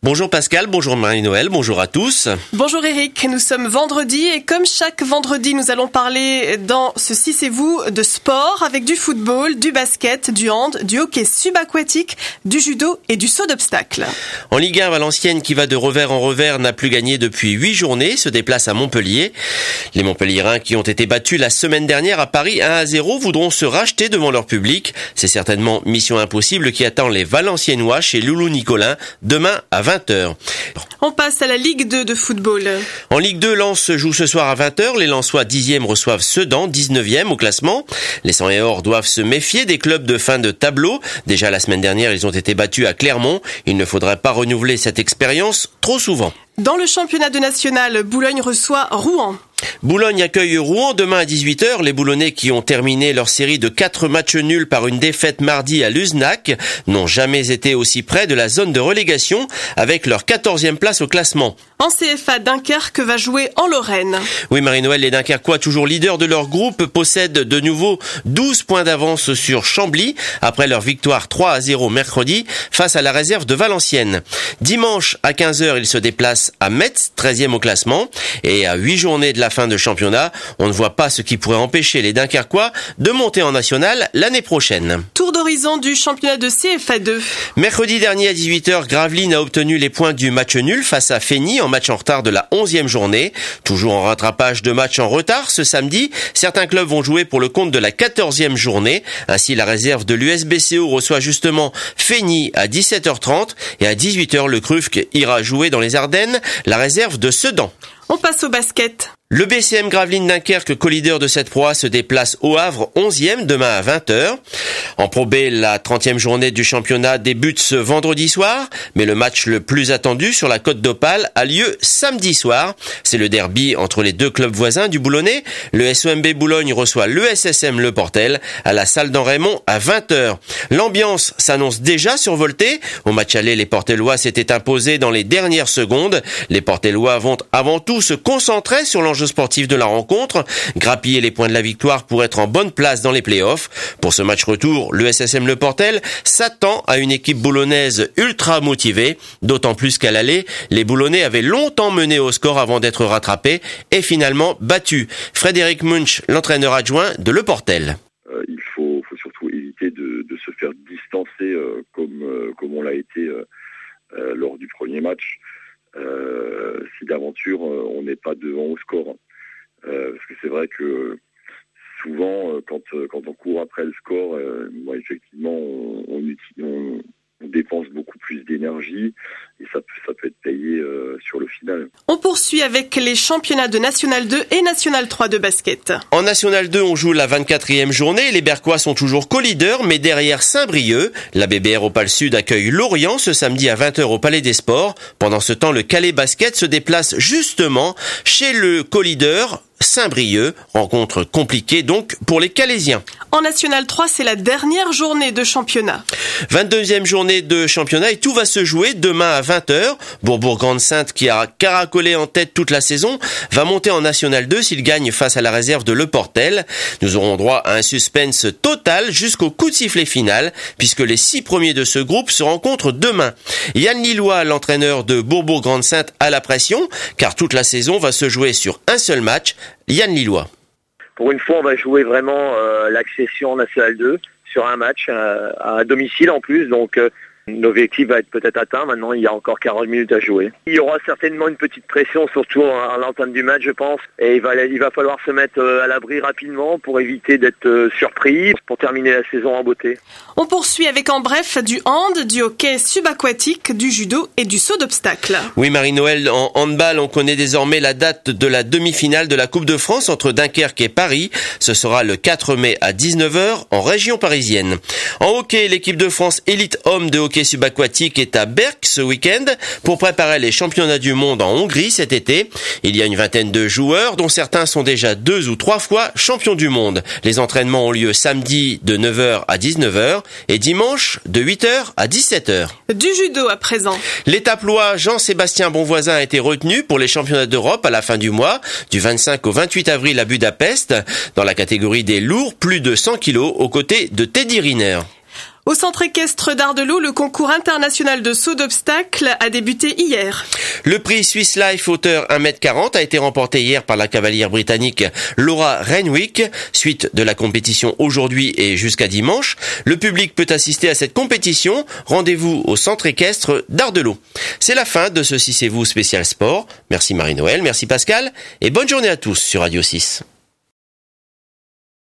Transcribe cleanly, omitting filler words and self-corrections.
Bonjour Pascal, bonjour Marie-Noël, bonjour à tous. Bonjour Eric, nous sommes vendredi et comme chaque vendredi, nous allons parler dans ce Si c'est vous de sport avec du football, du basket, du hand, du hockey subaquatique, du judo et du saut d'obstacle. En Ligue 1, Valenciennes qui va de revers en revers n'a plus gagné depuis 8 journées, se déplace à Montpellier. Les Montpelliérains qui ont été battus la semaine dernière à Paris 1-0 voudront se racheter devant leur public. C'est certainement mission impossible qui attend les Valenciennois chez Loulou Nicolin demain à 20h. On passe à la Ligue 2 de football. En Ligue 2, Lens joue ce soir à 20h. Les Lensois 10e reçoivent Sedan, 19e au classement. Les 100 et or doivent se méfier des clubs de fin de tableau. Déjà la semaine dernière, ils ont été battus à Clermont. Il ne faudrait pas renouveler cette expérience trop souvent. Dans le championnat de national, Boulogne reçoit Rouen. Boulogne accueille Rouen demain à 18h. Les Boulonnais qui ont terminé leur série de 4 matchs nuls par une défaite mardi à Luznac n'ont jamais été aussi près de la zone de relégation avec leur 14e place au classement. En CFA, Dunkerque va jouer en Lorraine. Oui, Marie-Noël, les Dunkerquois, toujours leaders de leur groupe, possèdent de nouveau 12 points d'avance sur Chambly après leur victoire 3-0 mercredi face à la réserve de Valenciennes. Dimanche à 15h, ils se déplacent à Metz, 13e au classement, et à 8 journées de la fin de championnat, on ne voit pas ce qui pourrait empêcher les Dunkerquois de monter en national l'année prochaine. Tour d'horizon du championnat de CFA2. Mercredi dernier à 18h, Gravelines a obtenu les points du match nul face à Fény en match en retard de la 11e journée. Toujours en rattrapage de matchs en retard ce samedi, certains clubs vont jouer pour le compte de la 14e journée. Ainsi, la réserve de l'USBCO reçoit justement Fény à 17h30 et à 18h, le Crufc ira jouer dans les Ardennes la réserve de Sedan. On passe au basket. Le BCM Gravelines Dunkerque, co-leader de cette proie, se déplace au Havre 11e demain à 20h. En Pro B, la 30e journée du championnat débute ce vendredi soir, mais le match le plus attendu sur la Côte d'Opale a lieu samedi soir. C'est le derby entre les deux clubs voisins du Boulonnais. Le SOMB Boulogne reçoit l'ESSM Le Portel à la salle d'En-Raymond à 20h. L'ambiance s'annonce déjà survoltée. Au match aller, les Portellois s'étaient imposés dans les dernières secondes. Les Portellois vont avant tout se concentrer sur l'enjeu sportif de la rencontre, grappiller les points de la victoire pour être en bonne place dans les playoffs. Pour ce match retour, le SSM Le Portel s'attend à une équipe boulonnaise ultra motivée, d'autant plus qu'à l'aller, les Boulonnais avaient longtemps mené au score avant d'être rattrapés et finalement battus. Frédéric Munch, l'entraîneur adjoint de Le Portel. Il faut surtout éviter de se faire distancer comme on l'a été lors du premier match. Si d'aventure on n'est pas devant au score, parce que c'est vrai que souvent quand on court après le score, effectivement on dépense beaucoup plus d'énergie et ça peut être payé sur le final. On poursuit avec les championnats de National 2 et National 3 de basket. En National 2, on joue la 24e journée. Les Berquois sont toujours co-leaders, mais derrière Saint-Brieuc. La BBR Opale Sud accueille Lorient ce samedi à 20h au Palais des Sports. Pendant ce temps, le Calais Basket se déplace justement chez le co-leader Saint-Brieuc. Rencontre compliquée donc pour les Calaisiens. En National 3, c'est la dernière journée de championnat. 22e journée de championnat et tout va se jouer demain à 20h. Bourbourg-Grande-Sainte, qui a caracolé en tête toute la saison, va monter en National 2 s'il gagne face à la réserve de Le Portel. Nous aurons droit à un suspense total jusqu'au coup de sifflet final, puisque les 6 premiers de ce groupe se rencontrent demain. Yann Lillois, l'entraîneur de Bourbourg-Grande-Sainte, a la pression, car toute la saison va se jouer sur un seul match. Yann Lillois. Pour une fois, on va jouer vraiment l'accession en National 2 sur un match à domicile en plus, donc l'objectif va être peut-être atteint. Maintenant, il y a encore 40 minutes à jouer. Il y aura certainement une petite pression, surtout à l'entame du match, je pense. Et il va falloir se mettre à l'abri rapidement pour éviter d'être surpris, pour terminer la saison en beauté. On poursuit avec en bref du hand, du hockey subaquatique, du judo et du saut d'obstacle. Oui, Marie-Noël, en handball, on connaît désormais la date de la demi-finale de la Coupe de France entre Dunkerque et Paris. Ce sera le 4 mai à 19h en région parisienne. En hockey, l'équipe de France élite homme de hockey subaquatique est à Berck ce week-end pour préparer les championnats du monde en Hongrie cet été. Il y a une vingtaine de joueurs dont certains sont déjà 2 ou 3 fois champions du monde. Les entraînements ont lieu samedi de 9h à 19h et dimanche de 8h à 17h. Du judo à présent. L'étaplois Jean-Sébastien Bonvoisin a été retenu pour les championnats d'Europe à la fin du mois, du 25 au 28 avril à Budapest, dans la catégorie des lourds, plus de 100 kilos, aux côtés de Teddy Riner. Au centre équestre d'Ardelot, le concours international de saut d'obstacles a débuté hier. Le prix Swiss Life hauteur 1m40 a été remporté hier par la cavalière britannique Laura Renwick. Suite de la compétition aujourd'hui et jusqu'à dimanche. Le public peut assister à cette compétition. Rendez-vous au centre équestre d'Ardelot. C'est la fin de ce 6 et vous spécial sport. Merci Marie-Noël, merci Pascal et bonne journée à tous sur Radio 6.